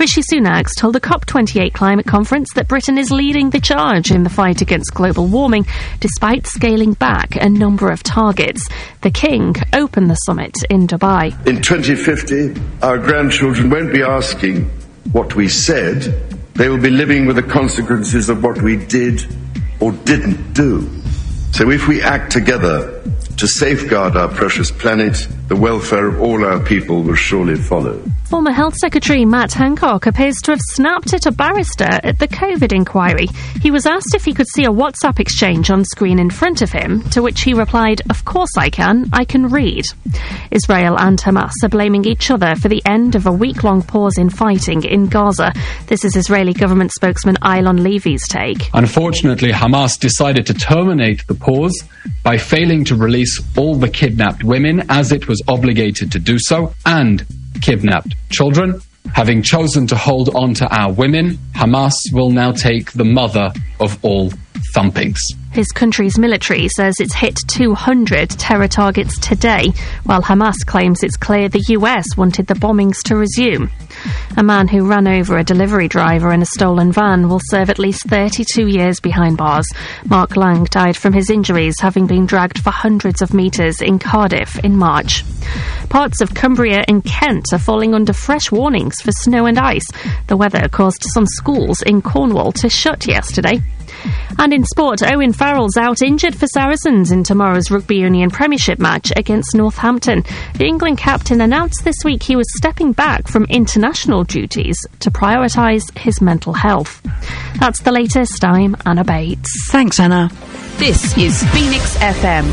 Rishi Sunak told a COP28 climate conference that Britain is leading the charge in the fight against global warming, despite scaling back a number of targets. The King opened the summit in Dubai. In 2050, our grandchildren won't be asking what we said. They will be living with the consequences of what we did or didn't do. So if we act together to safeguard our precious planet, the welfare of all our people will surely follow. Former Health Secretary Matt Hancock appears to have snapped at a barrister at the COVID inquiry. He was asked if he could see a WhatsApp exchange on screen in front of him, to which he replied, "Of course I can read." Israel and Hamas are blaming each other for the end of a week-long pause in fighting in Gaza. This is Israeli government spokesman Eilon Levy's take. Unfortunately, Hamas decided to terminate the pause by failing to release all the kidnapped women, as it was obligated to do so, and kidnapped children. Having chosen to hold on to our women, Hamas will now take the mother of all thumpings. His country's military says it's hit 200 terror targets today, while Hamas claims it's clear the US wanted the bombings to resume. A man who ran over a delivery driver in a stolen van will serve at least 32 years behind bars. Mark Lang died from his injuries, having been dragged for hundreds of metres in Cardiff in March. Parts of Cumbria and Kent are falling under fresh warnings for snow and ice. The weather caused some schools in Cornwall to shut yesterday. And in sport, Owen Farrell's out injured for Saracens in tomorrow's Rugby Union Premiership match against Northampton. The England captain announced this week he was stepping back from international duties to prioritise his mental health. That's the latest. I'm Anna Bates. Thanks, Anna. This is Phoenix FM.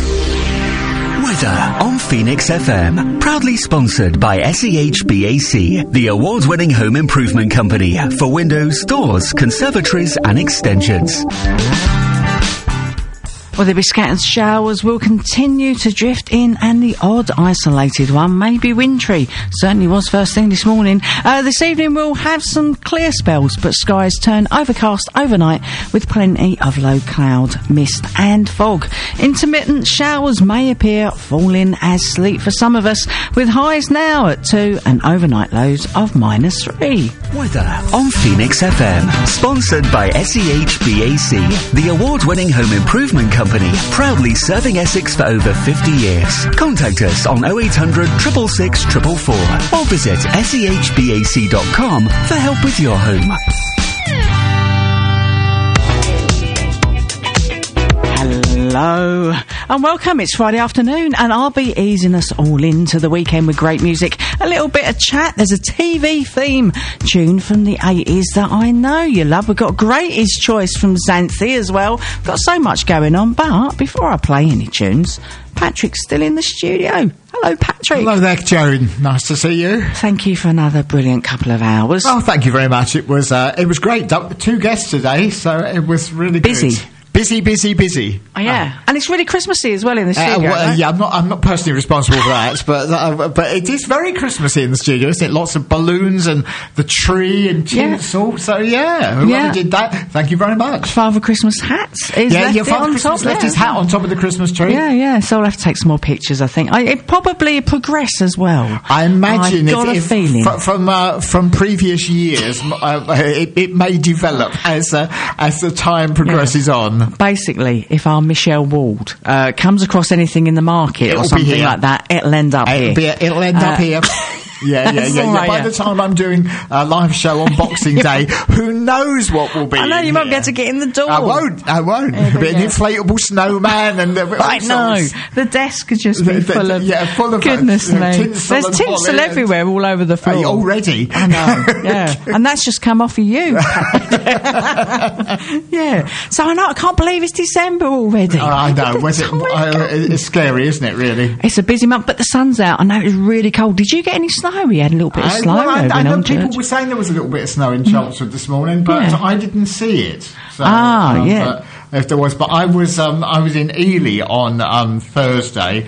Weather on Phoenix FM. Proudly sponsored by SEHBAC, the award-winning home improvement company for windows, doors, conservatories and extensions. Well, there'll be scattered showers will continue to drift in, and the odd isolated one may be wintry. Certainly was first thing this morning. This evening we'll have some clear spells, but skies turn overcast overnight with plenty of low cloud, mist and fog. Intermittent showers may appear, falling as sleet for some of us, with highs now at 2 and overnight lows of -3. Weather on Phoenix FM. Sponsored by SEHBAC, the award-winning home improvement company, proudly serving Essex for over 50 years. Contact us on 0800 666 444 or visit sehbac.com for help with your home. Hello and welcome. It's Friday afternoon and I'll be easing us all into the weekend with great music, a little bit of chat. There's a TV theme tune from the 80s that I know you love. We've got Greatest Choice from Xanthi as well. We've got so much going on, but before I play any tunes, Patrick's still in the studio. Hello, Patrick. Hello there, Joan. Nice to see you. Thank you for another brilliant couple of hours. Oh, thank you very much. It was great. 2 guests today, so it was really busy. Good. Busy. Oh, yeah. And it's really Christmassy as well in the studio. Right? Yeah, I'm not personally responsible for that, but it is very Christmassy in the studio, isn't it? Lots of balloons and the tree and tinsel. Yeah. So whoever did that, thank you very much. Father Christmas hats. Father Christmas left his hat on top of the Christmas tree. Yeah. So I'll have to take some more pictures, I think. It probably progress as well. I imagine got a feeling from previous years, it may develop as the time progresses on. Basically, if our Michelle Ward comes across anything in the market or something like that, it'll end up here. It'll end up here. Yeah. By the time I'm doing a live show on Boxing Day, who knows what will be? I know you won't be able to get in the door. I won't. It'll be an inflatable snowman and I know. The desk could just be full of goodness me. There's tinsel everywhere, all over the floor. Already? I know. Yeah, and that's just come off of you. Yeah. So I know. I can't believe it's December already. I know. It's scary, isn't it? Really. It's a busy month, but the sun's out. I know it's really cold. Did you get any snow? We had a little bit of snow. I know people were saying there was a little bit of snow in Chelmsford this morning, but I didn't see it. So, if there was. But I was in Ely on Thursday,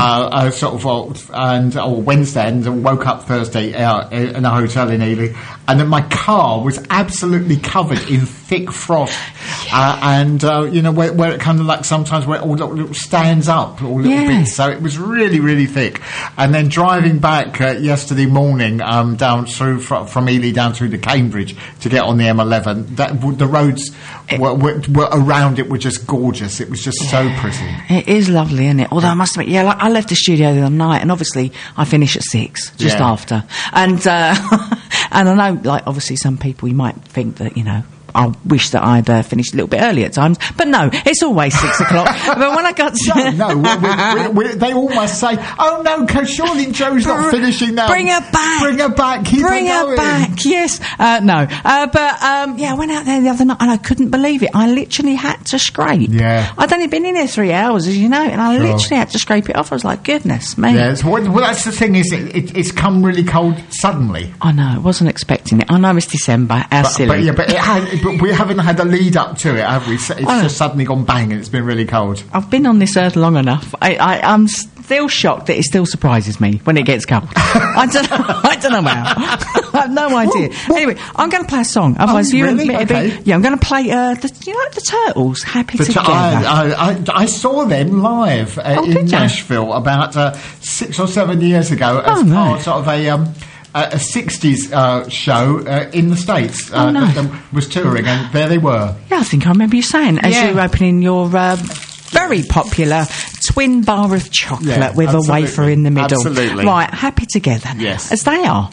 or Wednesday, and woke up Thursday in a hotel in Ely, and then my car was absolutely covered in thick frost, where it kind of like sometimes where it all little stands up, all little bits. So it was really, really thick. And then driving back yesterday morning down through from Ely down through to Cambridge to get on the M11, the roads were around it were just gorgeous. It was just so pretty. It is lovely, isn't it? Although I must admit, I left the studio the other night, and obviously I finish at 6, just after. And and I know, like, obviously some people, you might think that, I wish that I'd finished a little bit early at times, but no, it's always 6 o'clock. But when I got to... they almost say, "Oh no, surely Joe's not finishing now. Bring her back. Bring her back. Keep Bring her back." Yes. No. I went out there the other night and I couldn't believe it. I literally had to scrape. Yeah. I'd only been in there 3 hours, as you know, and I literally had to scrape it off. I was like, goodness me. Yeah. Well, that's the thing, is it's come really cold suddenly. I know. I wasn't expecting it. I know it's December. How silly. But we haven't had a lead up to it, have we? It's just suddenly gone bang and it's been really cold. I've been on this earth long enough. I'm still shocked that it still surprises me when it gets cold. I don't know how. I have no idea. Anyway, I'm going to play a song. Otherwise, you really? and me, I'm going to play the Turtles, Happy Together. I saw them live in Nashville about 6 or 7 years ago as part of a 60s show in the States that was touring, and there they were. Yeah, I think I remember you saying, as you were opening your very popular twin bar of chocolate with a wafer in the middle. Absolutely. Right, Happy Together. Yes. As they are.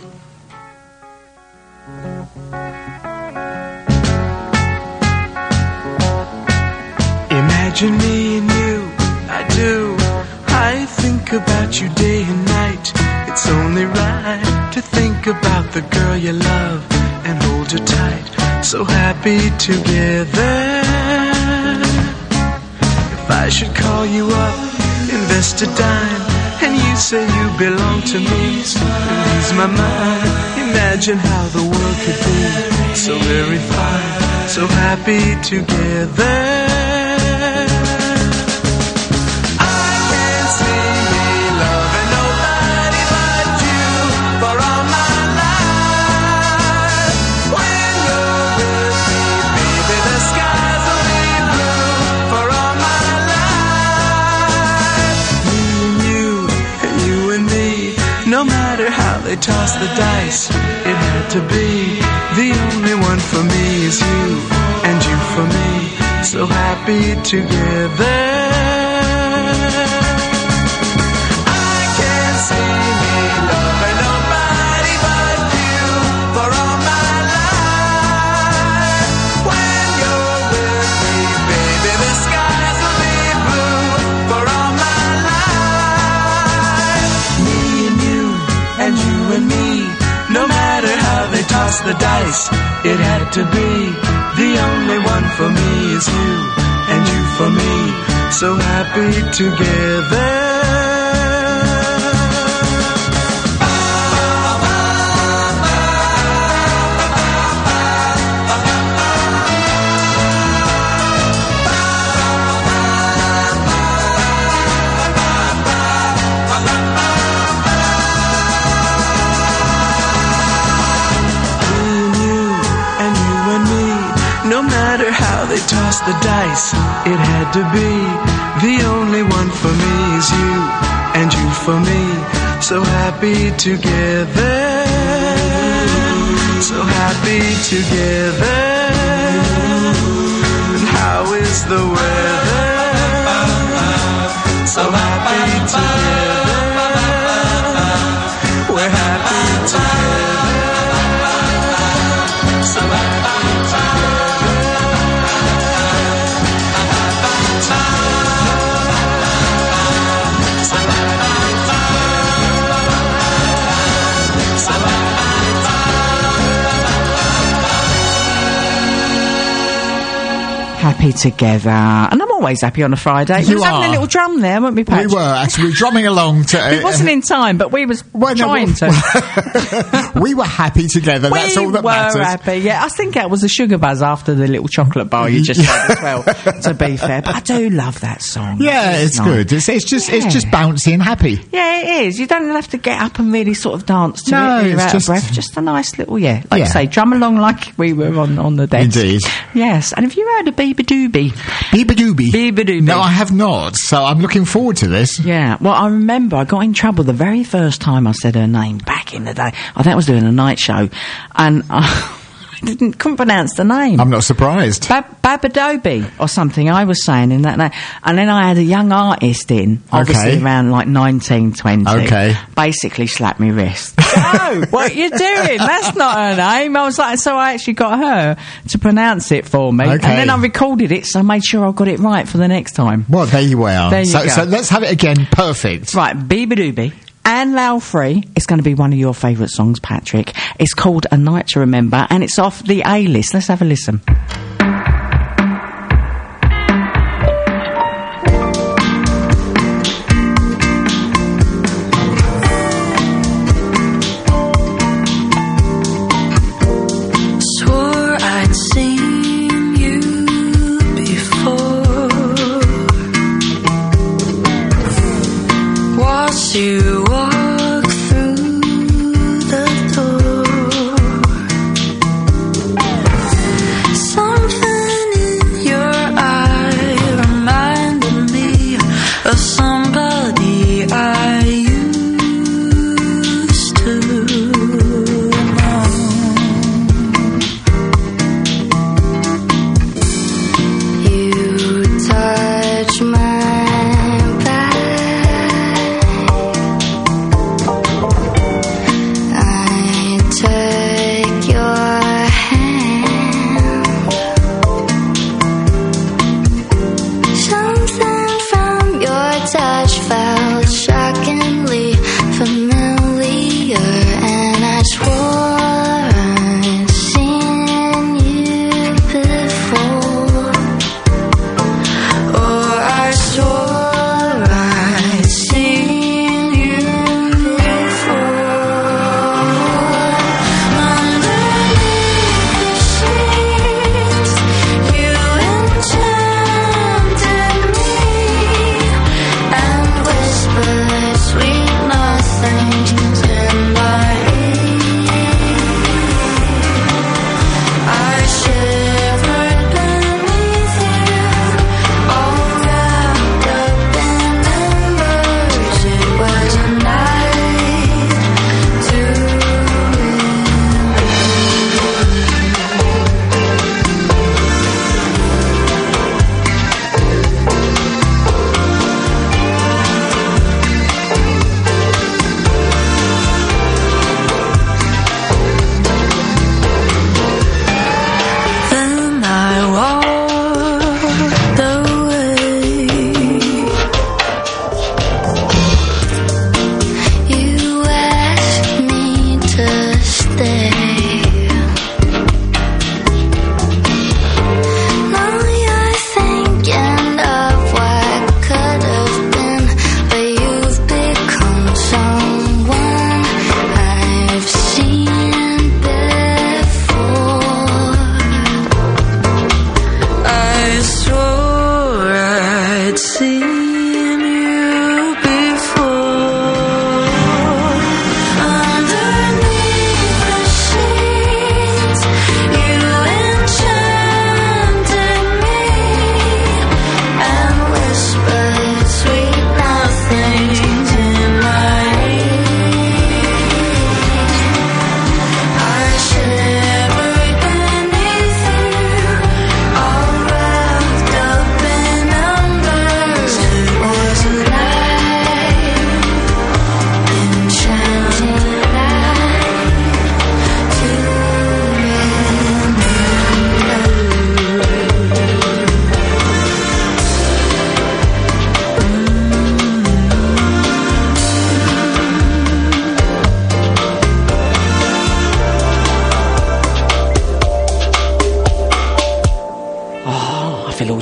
Imagine me and you, I do. I think about you day and night. It's only right to think about the girl you love and hold her tight. So happy together. If I should call you up, invest a dime, and you say you belong to me, and ease my mind. Imagine how the world could be so very fine, so happy together. They toss the dice, it had to be. The only one for me is you, and you for me, so happy together. I can't see me loving nobody but you for all my life. When you're with me, baby, the skies will be blue for all my life. Me and you, and you and me, no matter how they toss the dice, it had to be. The only one for me is you, and you for me, so happy together. They toss the dice, it had to be. The only one for me is you, and you for me, so happy together. So happy together. And how is the weather? So happy together. We're happy together. So happy together. happy together. And I'm always happy on a Friday. We You was having are. a little drum there, weren't we, Patch? We were actually drumming along to. It wasn't in time, but we was trying to. We were happy together. That's all that matters. We were happy, yeah. I think that was a sugar buzz after the little chocolate bar you just said as well, to be fair. But I do love that song. Yeah, it's nice. good. It's just bouncy and happy. Yeah, it is. You don't have to get up and really sort of dance to No, it when you're it's out just- of breath. Just a nice little, like Yeah. you say, drum along like we were on the desk. Indeed. Yes. And have you heard of Biba Doobie? Biba Doobie. Biba Doobie. No, I have not. So I'm looking forward to this. Yeah, well, I remember I got in trouble the very first time I said her name back in the day. I think I was doing a night show, and I couldn't pronounce the name. I'm not surprised. Babadobi or something I was saying in that name. And then I had a young artist in, obviously Okay. around like 19, 20. Okay. Basically slapped me wrist. Oh, what you doing? That's not her name. I was like, so I actually got her to pronounce it for me. Okay. And then I recorded it, so I made sure I got it right for the next time. Well, there you are. There you go. So let's have it again. Perfect. Right, Biba and Lau Free. It's going to be one of your favourite songs, Patrick. It's called A Night to Remember, and it's off the A-list. Let's have a listen. Swore I'd seen you before. Watched you walk through the door. Some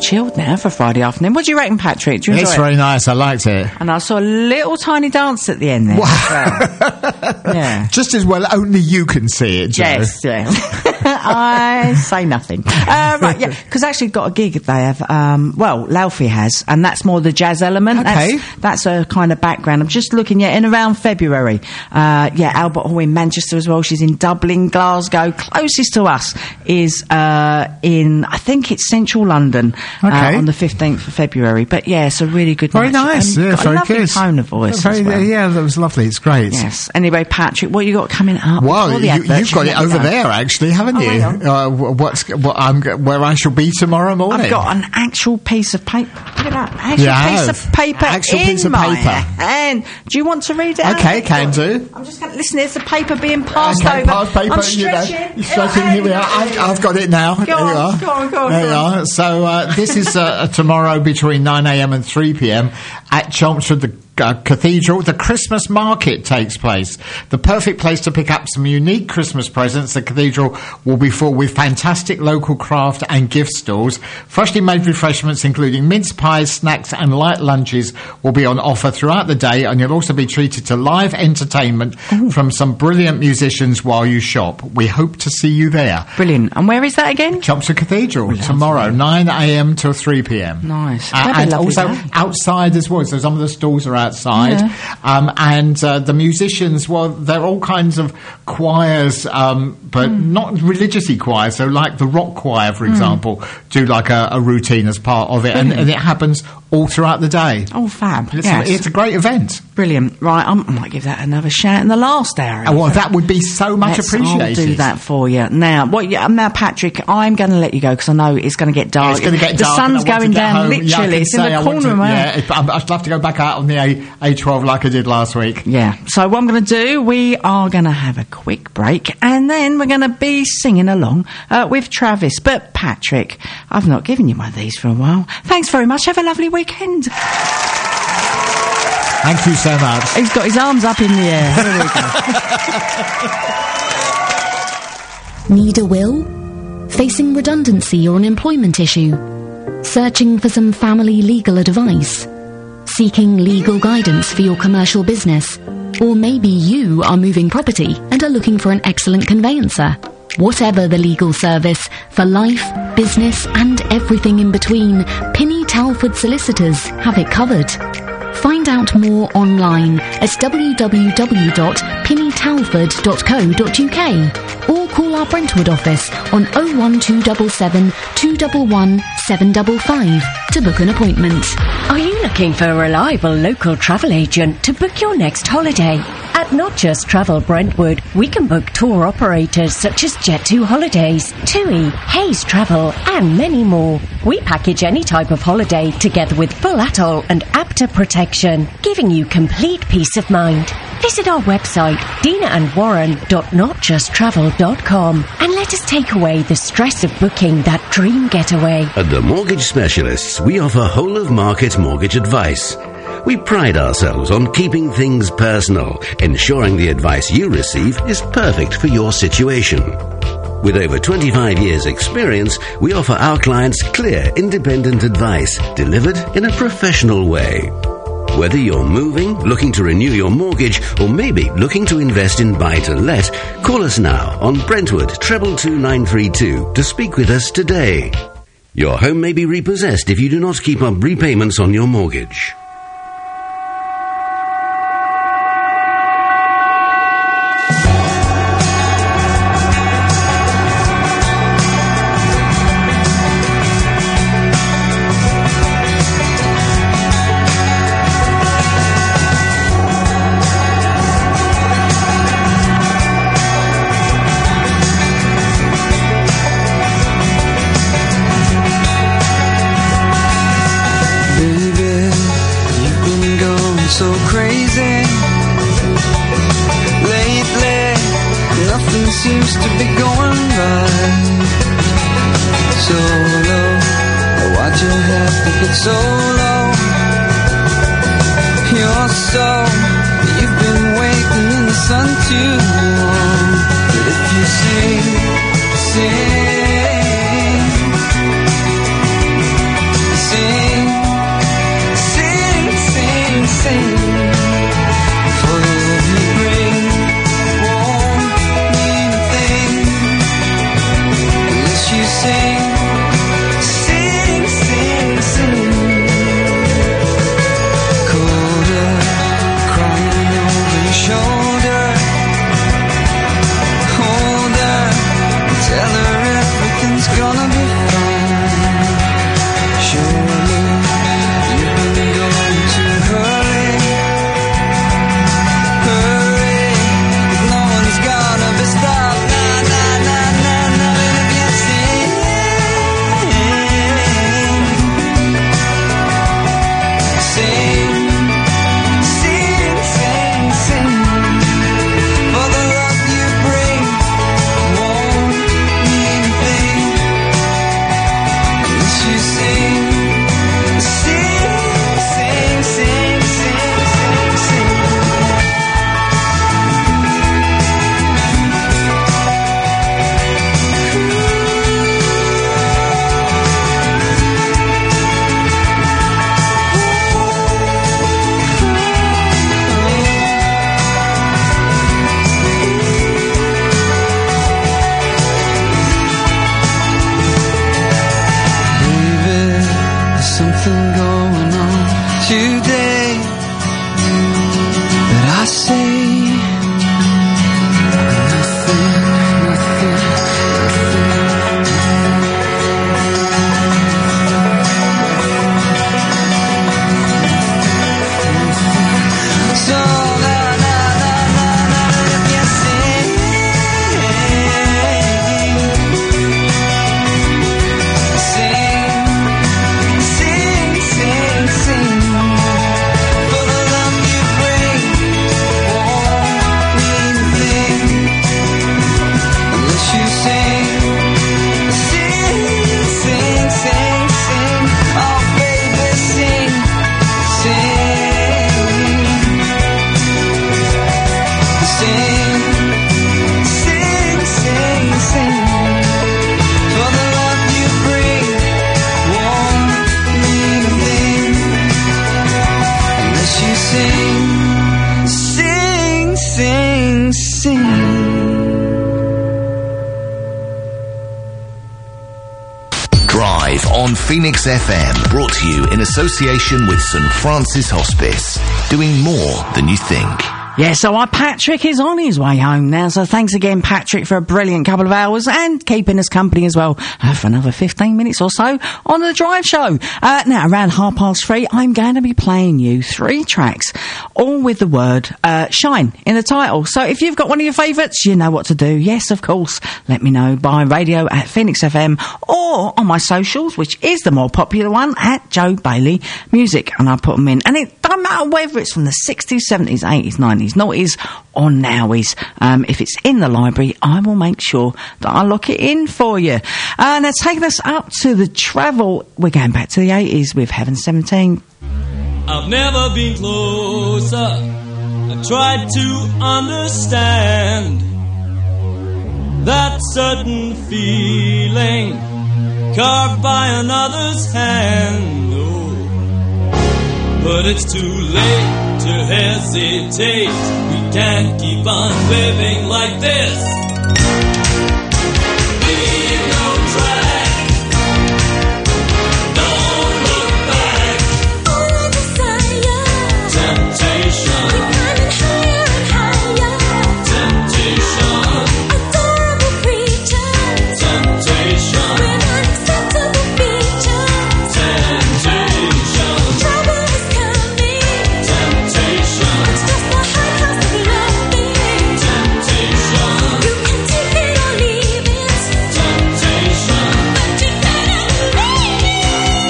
chilled now for Friday afternoon. What do you reckon, Patrick? Do you enjoy It's it? very nice. I liked it. And I saw a little tiny dance at the end there. As well. Yeah. Just as well, only you can see it, Joe. Yes, yes. I say nothing. Right, yeah, because actually got a gig they have. Laufey has, and that's more the jazz element. Okay. That's a kind of background. I'm just looking, in around February. Albert Hall in Manchester as well. She's in Dublin, Glasgow. Closest to us is in, I think it's central London, Okay. on the 15th of February. But yeah, it's a really good Very night. nice. And Yeah, got very a lovely good. tone of voice. Very, as well. Yeah, that was lovely. It's great. Yes. Anyway, Patrick, what you got coming up? Well, before the advert? you've got it over there, actually, haven't Oh, you? hang on. Where I shall be tomorrow morning. I've got an actual piece of paper. Look at that. Actual You piece have. of paper Actual in piece of my paper. hand. Do you want to read it out? Okay, can do. I'm just going to listen. There's the paper being passed Okay, over. past paper, I'm you know. stretching. You're stretching. Here we are. I've got it now. Go There you on, are. go on, go on, There go you on. are. So this is tomorrow between 9 a.m. and 3 p.m. at Chelmsford, the Cathedral. The Christmas market takes place. The perfect place to pick up some unique Christmas presents. The Cathedral will be full with fantastic local craft and gift stores. Freshly made refreshments including mince pies, snacks and light lunches will be on offer throughout the day, and you'll also be treated to live entertainment from some brilliant musicians while you shop. We hope to see you there. Brilliant. And where is that again? Chelmsford Cathedral tomorrow, 9 a.m. till 3 p.m. Nice. That'd be And lovely also day. outside as well. So some of the stalls are outside. And the musicians, well, they're all kinds of choirs, but not religiously choirs. So like the rock choir, for example, do like a routine as part of it. And it happens all throughout the day. Oh, fab. It's a great event. Brilliant. Right, I might give that another shout in the last hour. Well, that would be so much appreciated. I'll do that for you. Now, now, Patrick, I'm going to let you go because I know it's going to get dark. It's going to get the dark. sun's and I want going to get down home. literally. Yeah, I can it's in say the I want corner of my eye. I'd love to go back out on the A12 like I did last week. Yeah. So what I'm going to do, we are going to have a quick break and then we're going to be singing along with Travis. But Patrick, I've not given you one of these for a while. Thanks very much. Have a lovely weekend. Thank you so much. He's got his arms up in the air. Here we go. Need a will? Facing redundancy or an employment issue? Searching for some family legal advice? Seeking legal guidance for your commercial business? Or maybe you are moving property and are looking for an excellent conveyancer? Whatever the legal service, for life, business and everything in between, Pinny Talford Solicitors have it covered. Find out more online at www.pinnytalford.co.uk or call our Brentwood office on 01277 211 755 to book an appointment. Are you looking for a reliable local travel agent to book your next holiday? At Not Just Travel Brentwood, we can book tour operators such as Jet2 Holidays, TUI, Hayes Travel, and many more. We package any type of holiday together with full atoll and APTA protection, giving you complete peace of mind. Visit our website, dinaandwarren.notjusttravel.com, and let us take away the stress of booking that dream getaway. At the Mortgage Specialists, we offer whole-of-market mortgage advice. We pride ourselves on keeping things personal, ensuring the advice you receive is perfect for your situation. With over 25 years' experience, we offer our clients clear, independent advice delivered in a professional way. Whether you're moving, looking to renew your mortgage, or maybe looking to invest in buy-to-let, call us now on Brentwood 222 to speak with us today. Your home may be repossessed if you do not keep up repayments on your mortgage. So crazy lately, nothing seems to be going right. So low, why'd you have to get so low? You're so, you've been waiting in the sun too long. But if you sing, Live on Phoenix FM, brought to you in association with St Francis Hospice, doing more than you think. Yeah, so our Patrick is on his way home now, so thanks again, Patrick, for a brilliant couple of hours and keeping us company as well for another 15 minutes or so on the Drive Show. Now, around 3:30, I'm going to be playing you 3 tracks, all with the word shine in the title. So if you've got one of your favourites, you know what to do. Yes, of course, let me know by radio at Phoenix FM or on my socials, which is the more popular one, at Joe Bailey Music, and I'll put them in. And it doesn't matter whether it's from the 60s, 70s, 80s, 90s, noughties or nowies. If it's in the library, I will make sure that I lock it in for you. Now, taking us up to the travel, we're going back to the 80s with Heaven 17. I've never been closer. I tried to understand that certain feeling carved by another's hand. Oh, but it's too late to hesitate. We can't keep on living like this. Leave no track. Don't look back. All desire. Temptation. We're climbing higher and higher. Temptation. Adorable creatures. Temptation. With unacceptable features. Temptation. Trouble is coming. Temptation. It's just the hard house of loving. Temptation. You can take it or leave it. Temptation. But you better leave it.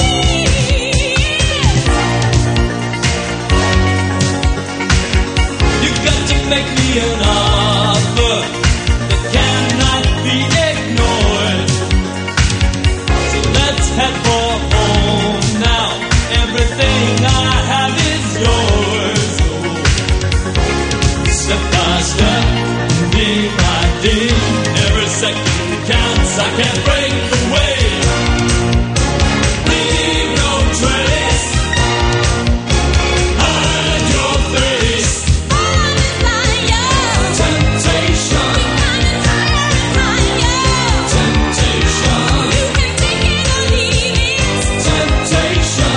You got to make me an offer that cannot be ignored. So let's head for home now. Everything I have is yours. Oh, step by step, day by day, every second counts. I can't break away. Leave no trace. Hide your face. Temptation. Temptation. You can take it or leave it. Temptation.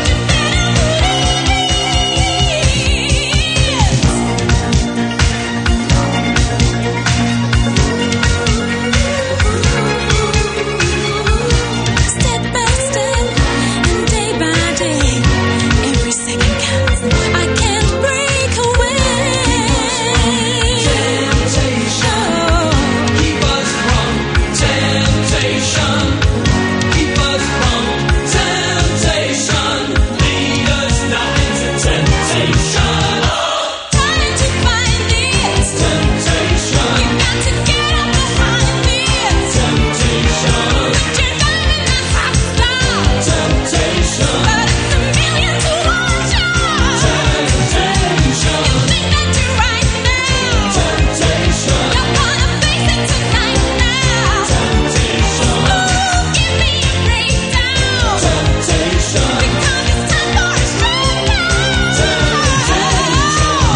Step by step and day by day, every second counts. I can't break away. Temptation. Keep us from temptation. Keep us from temptation. Lead us not into temptation. Trying to find it. Temptation. You got to get up behind it. Temptation. But you're driving the hot style. Temptation. But it's a million to watch out. Temptation. You think that you're right now. Temptation. You're gonna face it tonight now. Temptation. Ooh, give me a breakdown. Temptation. Because it's time for a showdown. Temptation.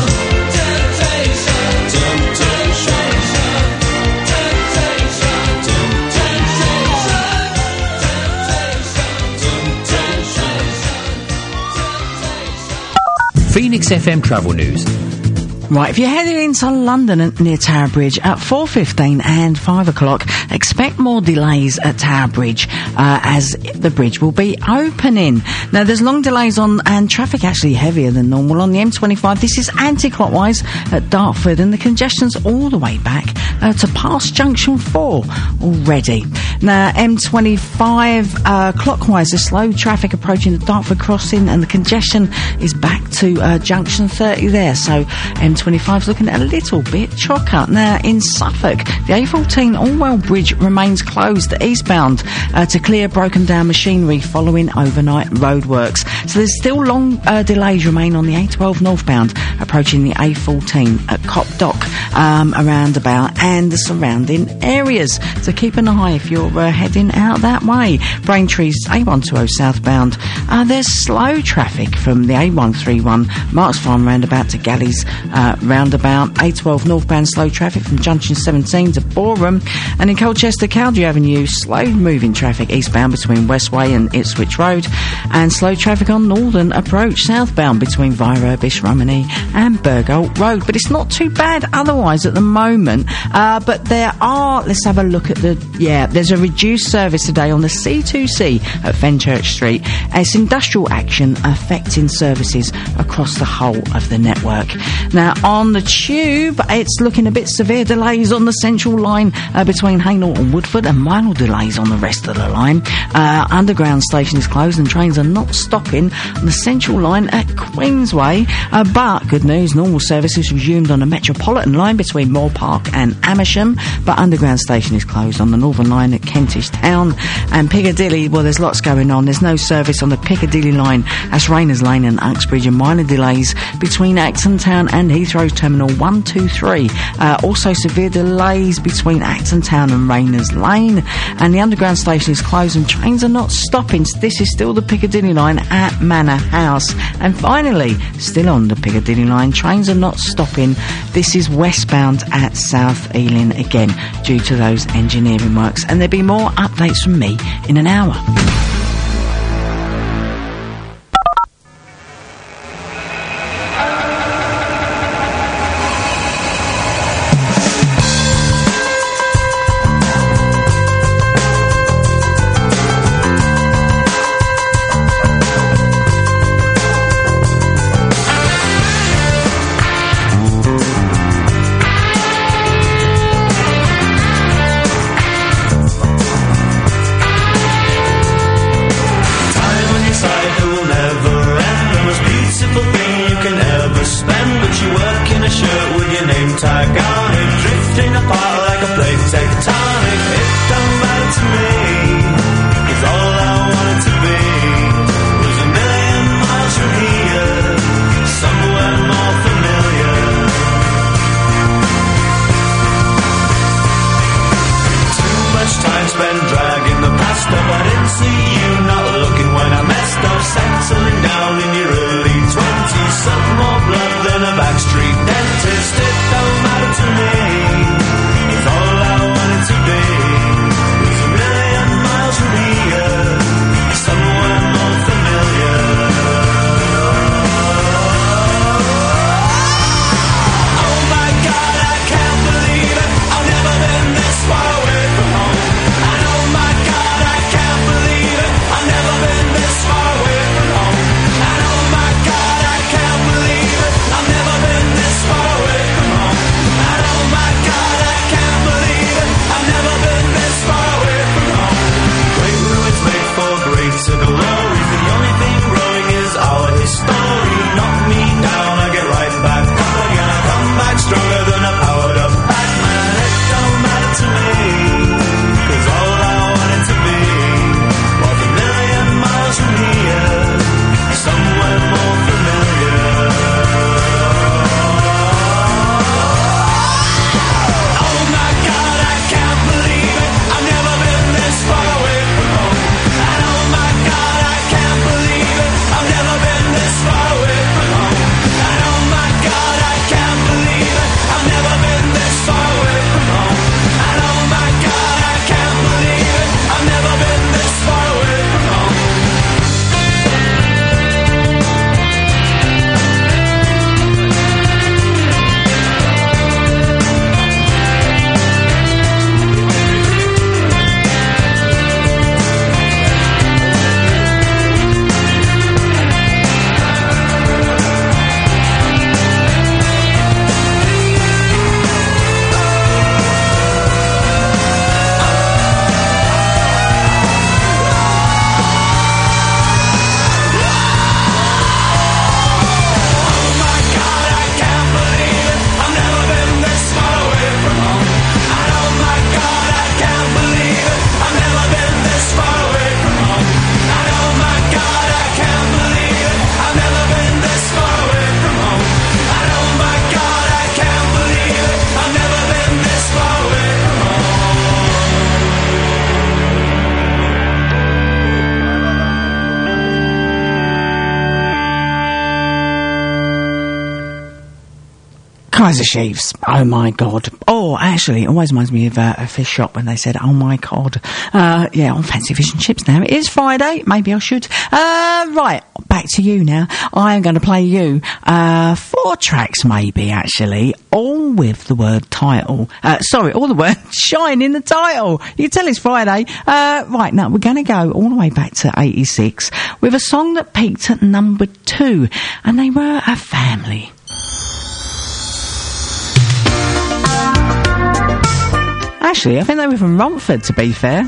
Phoenix FM Travel News. Right, if you're heading into London and near Tower Bridge at 4:15 and 5 o'clock, expect more delays at Tower Bridge as the bridge will be opening. Now, there's long delays on, and traffic actually heavier than normal on the M25. This is anti-clockwise at Dartford, and the congestion's all the way back to past Junction 4 already. Now, M25 clockwise, there's slow traffic approaching the Dartford crossing, and the congestion is back to Junction 30 there. So M25's looking a little bit chocker. Now, in Suffolk, the A14 Orwell Bridge remains closed eastbound to clear broken down machinery following overnight roadworks. So there's still long delays remain on the A12 northbound approaching the A14 at Cop Dock around about and the surrounding areas. So keep an eye if you're heading out that way. Braintree's A120 southbound. There's slow traffic from the A131 Marks Farm roundabout to Galleys roundabout. A12 northbound slow traffic from junction 17 to Boreham. And in Colchester, Cowdrey Avenue, slow moving traffic eastbound between Westway and Ipswich Road. And slow traffic on Northern Approach southbound between Vira, Romney and Burgolt Road. But it's not too bad otherwise at the moment. But there are, let's have a look at there's a reduced service today on the C2C at Fenchurch Street. It's industrial action affecting services across the whole of the network. Now, on the tube, it's looking a bit severe delays on the central line between Hainault and Woodford, and minor delays on the rest of the line. Underground station is closed and trains are not stopping on the central line at Queensway. But good news, normal services resumed on the Metropolitan line between Moore Park and Amersham, but underground station is closed on the Northern line at Kentish Town. And Piccadilly, well, there's lots going on. There's no service on the Piccadilly line. That's Rayners Lane and Uxbridge, and minor delays between Acton Town and Heathrow Terminal 123. Also severe delays between Acton Town and Rayners Lane. And the underground station is closed and trains are not stopping. This is still the Piccadilly line at Manor House. And finally, still on the Piccadilly line, trains are not stopping. This is westbound at South Ealing again due to those engineering works. And there'll be more updates from me in an hour. Kaiser Chiefs. Oh my God. Oh, actually, it always reminds me of a fish shop when they said, oh my God. Yeah, on fancy fish and chips now. It is Friday. Maybe I should. Right, back to you now. I am going to play you 4 tracks maybe, actually, all with the word title. All the word shine in the title. You can tell it's Friday. Right, now we're going to go all the way back to 86 with a song that peaked at number 2, and they were a family. Actually, I think they were from Romford, to be fair.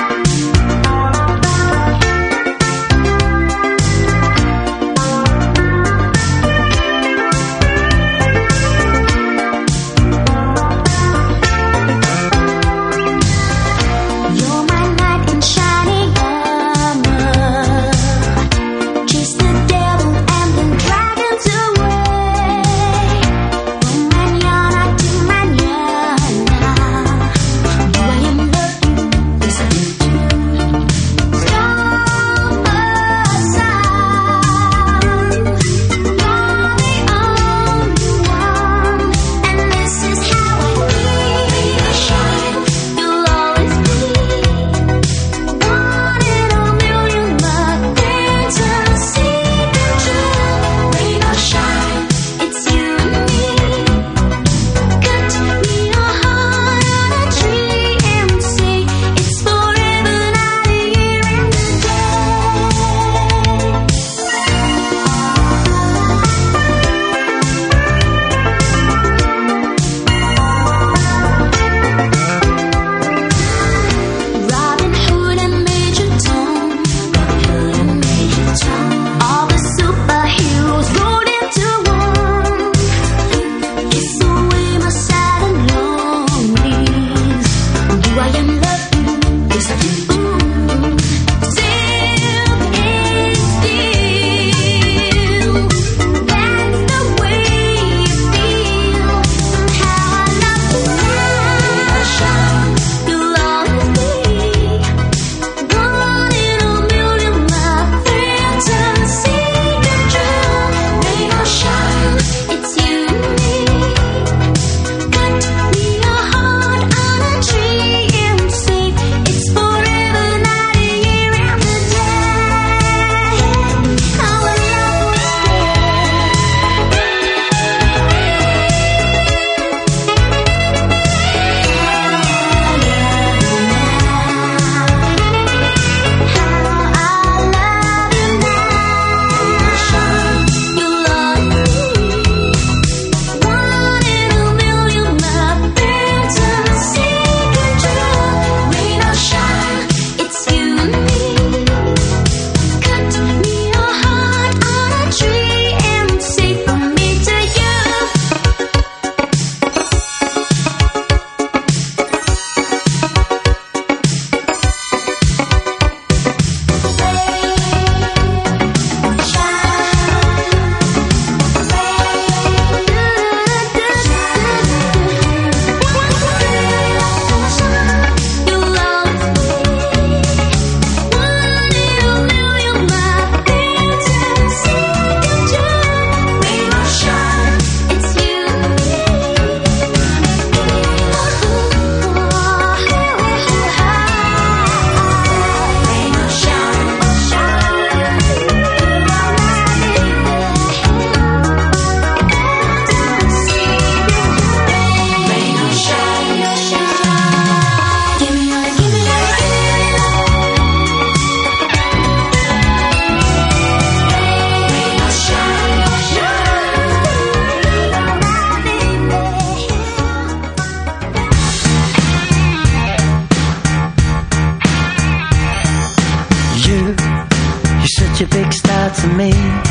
a big star to me.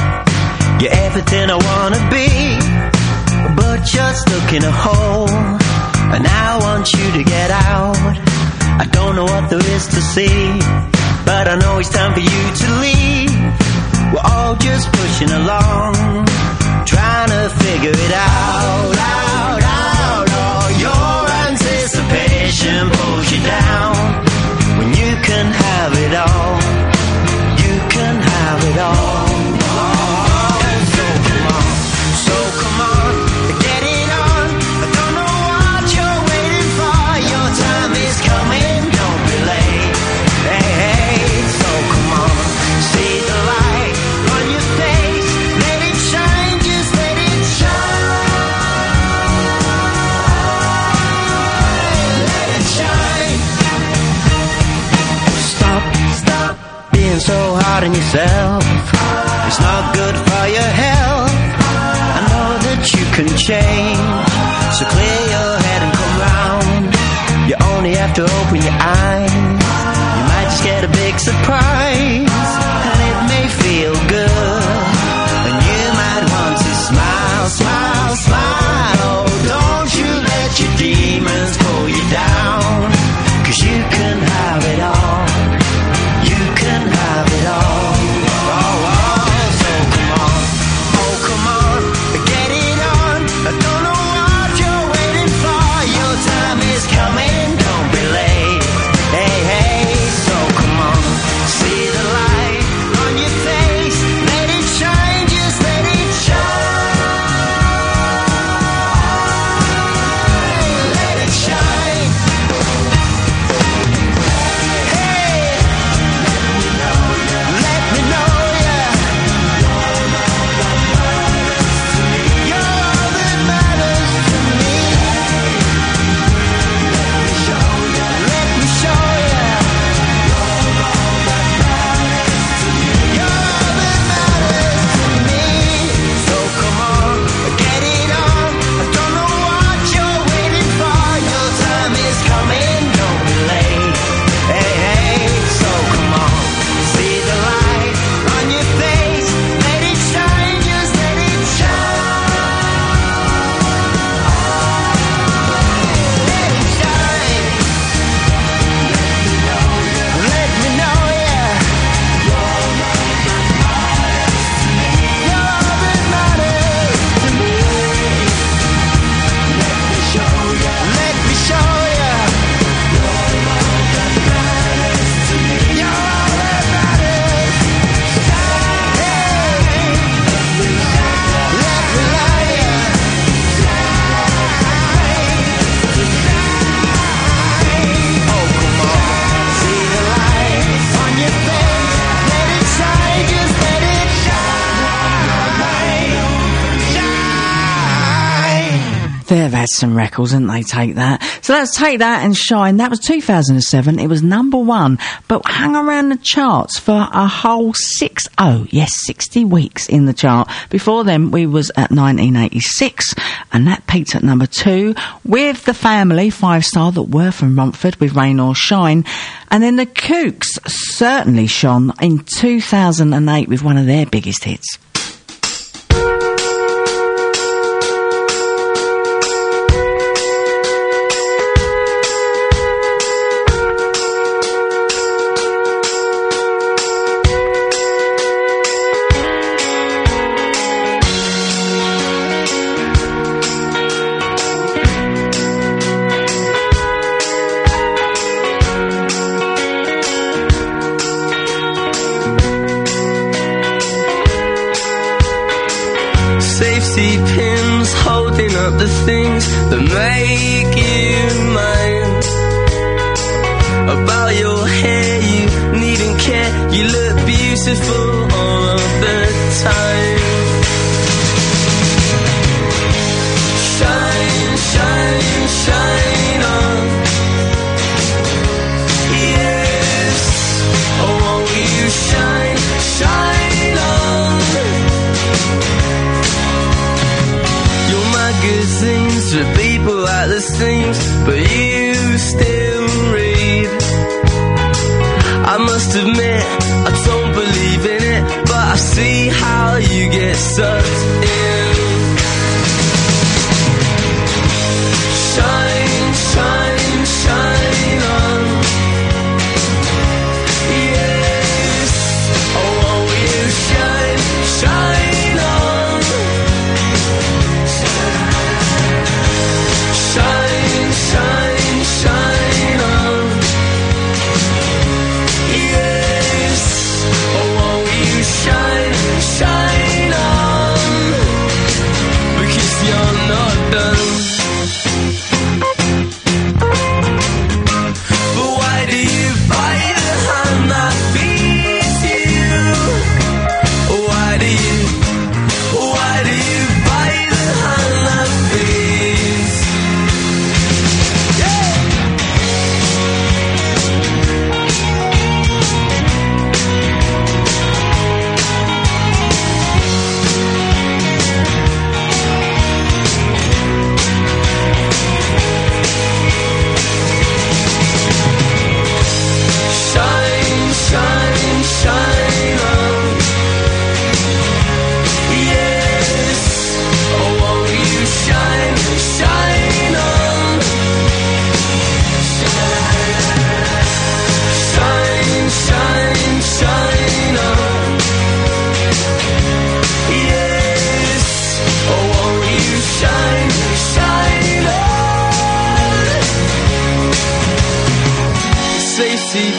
You're everything I wanna be, but you're stuck in a hole, and I want you to get out. I don't know what there is to see, but I know it's time for you to leave. We're all just pushing along, trying to figure it out. Oh, your anticipation pulls you down when you can have it all. You can have it all. So come on, get it on. hard on yourself. It's not good for your health. I know that you can change, so clear your head and come round. You only have to open your eyes. You might just get a big surprise, and it may feel good, and you might want to smile, smile, smile. Oh, don't you let your demons pull you down, 'cause you can have it all. You can have it all. Oh, oh, so come on. Oh, come on. Get it on. I don't know what you're waiting for. Your time is coming. Don't be late. Hey, hey. So come on. See the light on your face. Let it shine. Just let it shine. Let it shine. Hey. Let me know, yeah. You're all that matters to me. Let me show ya. You're all that matters to me. So come on, get it on. I don't know what you're waiting for. Your time is coming. Don't be late. Hey, hey. So come on, see the light on your face. Let it shine. Just let it shine. Let it shine. Let me know, yeah. You're all that matters to me. Let me show ya. Let me show ya. You're all that matters to me. You're all that matters. Shine. Let me light ya. Oh, come on. See the light on your face. Let it shine. Just let it shine. They've had some records, haven't they? Take That. So let's Take That and Shine. That was 2007. It was number 1, but hung around the charts for a whole 60 weeks in the chart. Before then, we was at 1986, and that peaked at number 2 with The Family, 5-star, that were from Romford with Rain or Shine. And then the Kooks certainly shone in 2008 with one of their biggest hits. Safety pins holding up the things that make you mine. About your hair, you needn't care. You look beautiful all of the time. Shine, shine, shine on. Yes, oh, won't you shine, shine on. Your magazines for people at the seams, but you still read. I must admit, I don't believe in it, but I see how you get sucked in. Shine, shine, shine on. Yes, oh, won't you shine, shine on. Shine, shine, shine on. Yes, oh, won't you shine, shine on.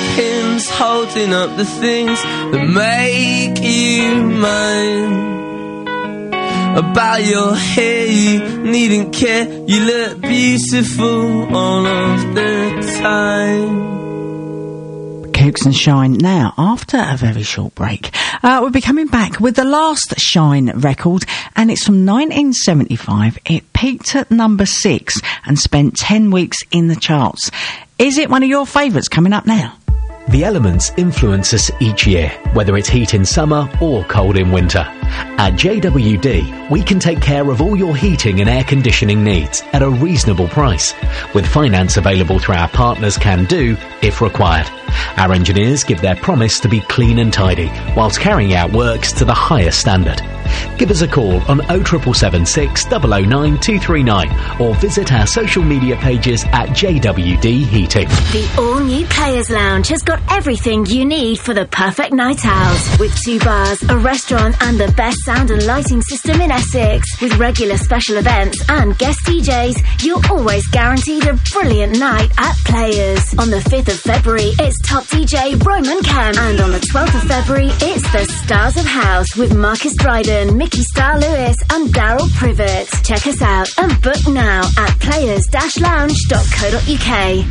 pins holding up the things that make you mine. About your hair, you needn't care. You look beautiful all of the time. Kooks and Shine now, after a very short break. We'll be coming back with the last Shine record, and it's from 1975. It peaked at number 6 and spent 10 weeks in the charts. Is it one of your favourites coming up now? The elements influence us each year, whether it's heat in summer or cold in winter. At JWD, we can take care of all your heating and air conditioning needs at a reasonable price, with finance available through our partners Can Do if required. Our engineers give their promise to be clean and tidy, whilst carrying out works to the highest standard. Give us a call on 07776 009 239 or visit our social media pages at JWD Heating. The all-new Players Lounge has got everything you need for the perfect night out. With 2 bars, a restaurant and the best sound and lighting system in Essex. With regular special events and guest DJs, you're always guaranteed a brilliant night at Players. On the 5th of February, it's top DJ Roman Kemp. And on the 12th of February, it's the Stars of House with Marcus Dryden, Mickey Star Lewis and Daryl Privet. Check us out and book now at players-lounge.co.uk.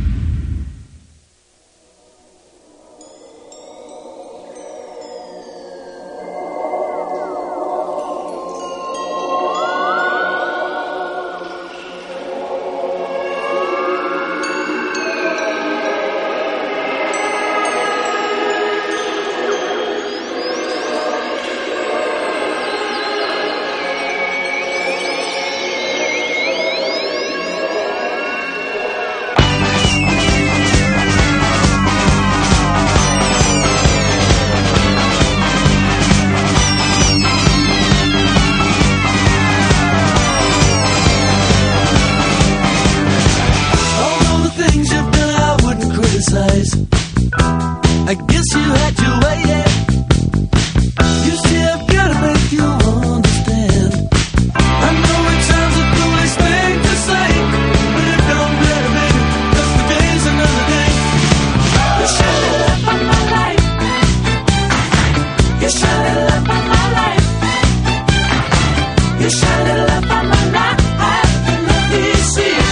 I guess you had your way, yeah. You see, I've gotta make you understand. I know it sounds a foolish thing to say, but it don't matter, baby, 'cause the day's another day. You shine the light on my life. You shine the light on my life. You shine the light on my life. And let me see it.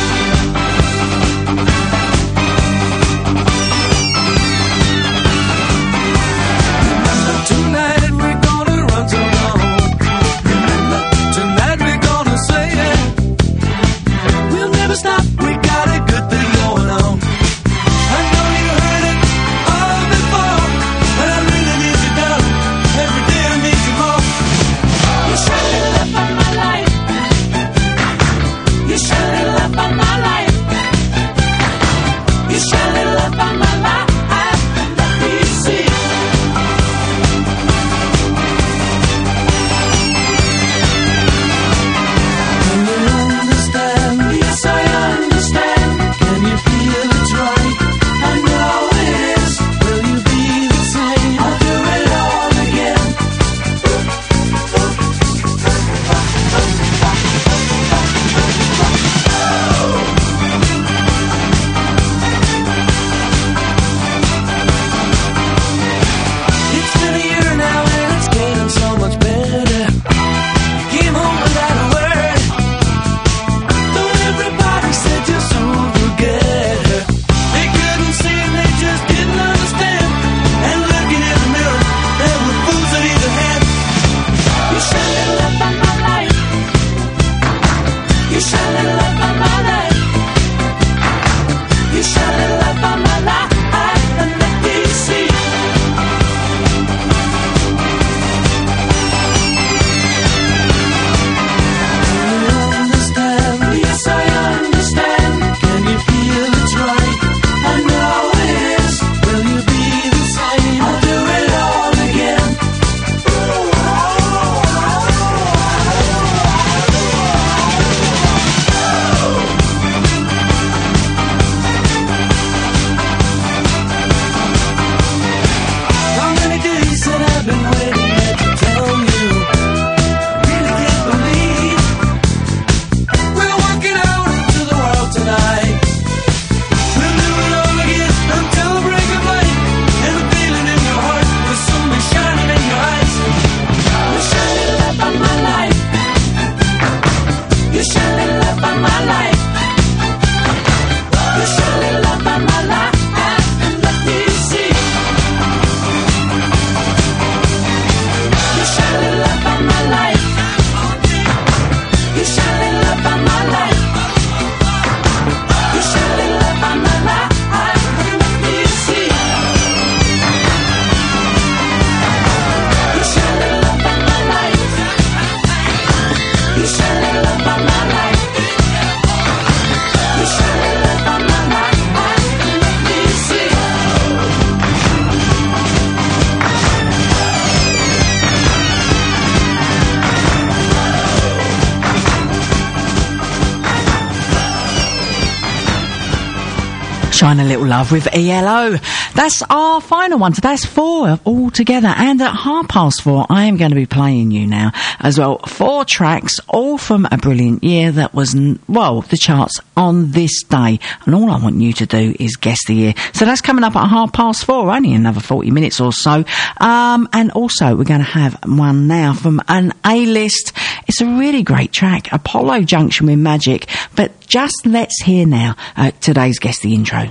Shine a Little Love with ELO. That's our final one. Today's 4 all together. And at 4:30, I am going to be playing you now as well 4 tracks, all from a brilliant year that was, the charts on this day. And all I want you to do is guess the year. So that's coming up at 4:30, only another 40 minutes or so. And also, we're going to have one now from an A-list. It's a really great track, Apollo Junction with Magic. But just let's hear now today's Guess the Intro.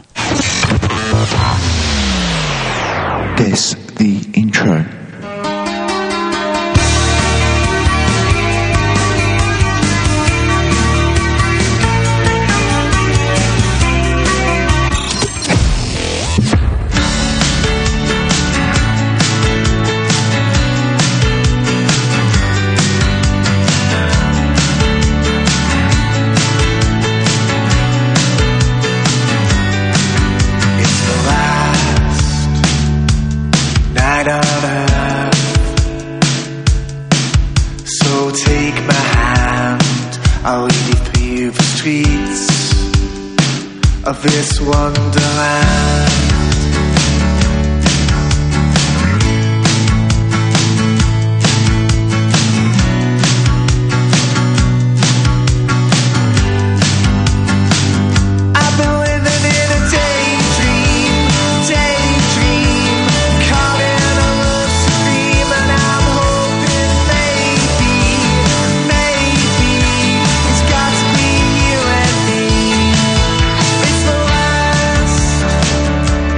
Guess the Intro. I'll lead you through the streets of this wonderland. I've been living in a daydream, caught in a lost dream, and I'm hoping maybe it's got to be you and me. It's the last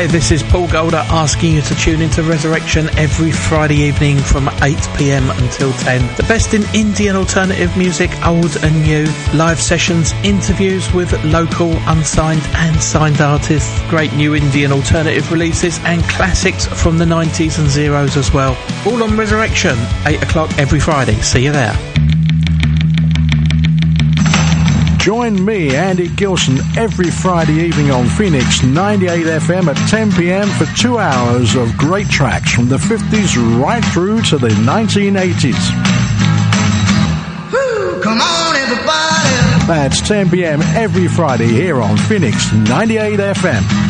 this is Paul Golder asking you to tune into Resurrection every Friday evening from 8 p.m. until 10. The best in Indian alternative music, old and new, live sessions, interviews with local, unsigned and signed artists, great new Indian alternative releases and classics from the 90s and zeros as well. All on Resurrection, 8 o'clock every Friday. See you there. Join me, Andy Gilson, every Friday evening on Phoenix 98 FM at 10 p.m. for 2 hours of great tracks from the 50s right through to the 1980s. Woo, come on, everybody. That's 10 p.m. every Friday here on Phoenix 98 FM.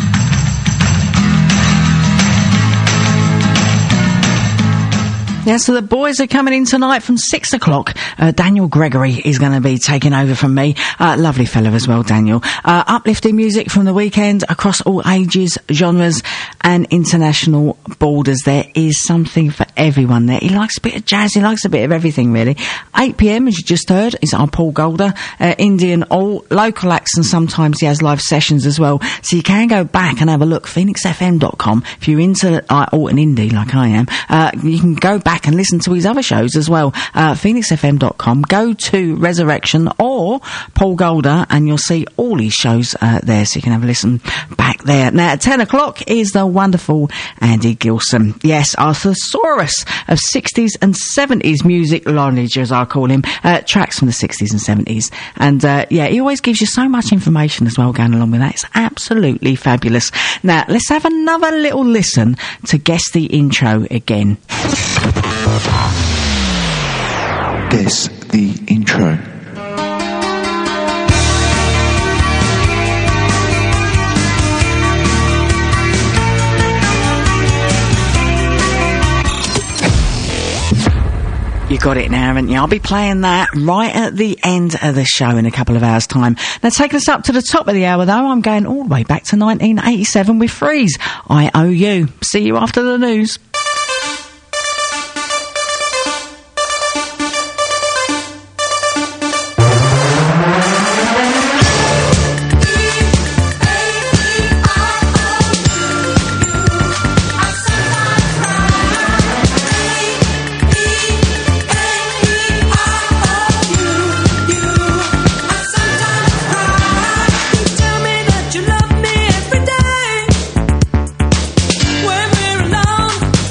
Yeah, so the boys are coming in tonight from 6 o'clock. Daniel Gregory is going to be taking over from me. Lovely fella as well, Daniel. Uplifting music from the weekend across all ages, genres and international borders. There is something for everyone there. He likes a bit of jazz, he likes a bit of everything really. 8 p.m, as you just heard, is our Paul Golder. Indian, all local acts, and sometimes he has live sessions as well. So you can go back and have a look, phoenixfm.com. If you're into alt and indie like I am, you can go back and listen to his other shows as well. phoenixfm.com. Go to Resurrection or Paul Golder and you'll see all his shows there, so you can have a listen back there. Now at 10 o'clock is the wonderful Andy Gilson. Yes, our thesaurus of 60s and 70s music knowledge, as I call him. Tracks from the 60s and 70s. And yeah, he always gives you so much information as well going along with that. It's absolutely fabulous. Now let's have another little listen to Guess the Intro again. Guess the intro. You got it now, haven't you? I'll be playing that right at the end of the show in a couple of hours' time. Now, taking us up to the top of the hour, though, I'm going all the way back to 1987 with Freeze. I Owe You. See you after the news. Tell me that you love me every day when we're alone.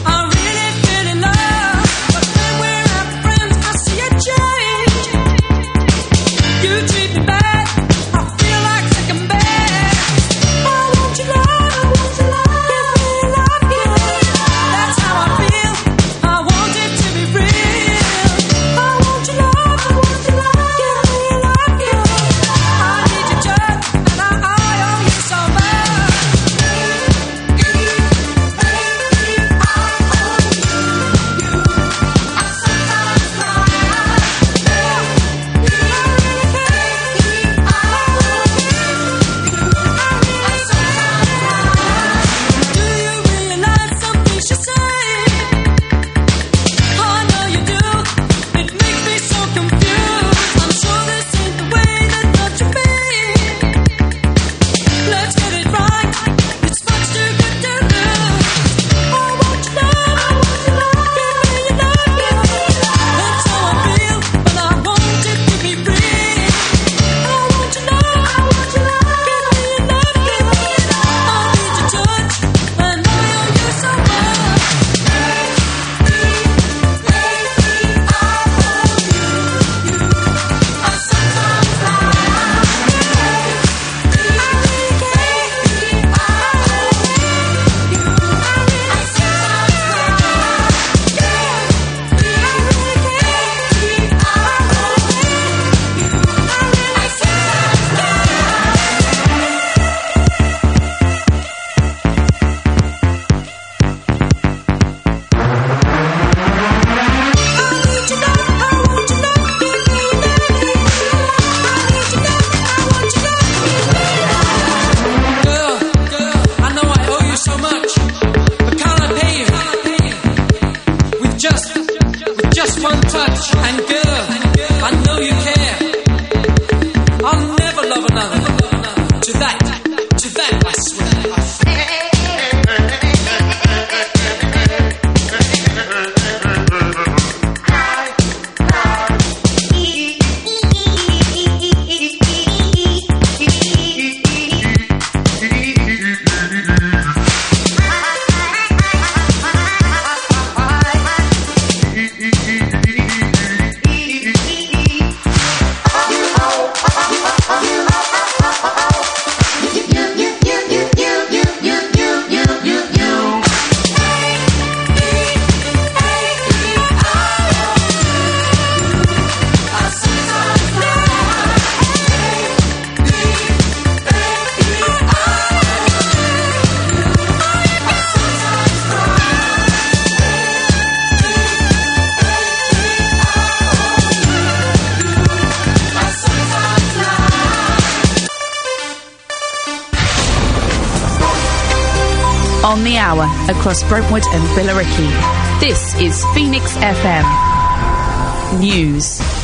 On the hour, across Brentwood and Billericay. This is Phoenix FM. News.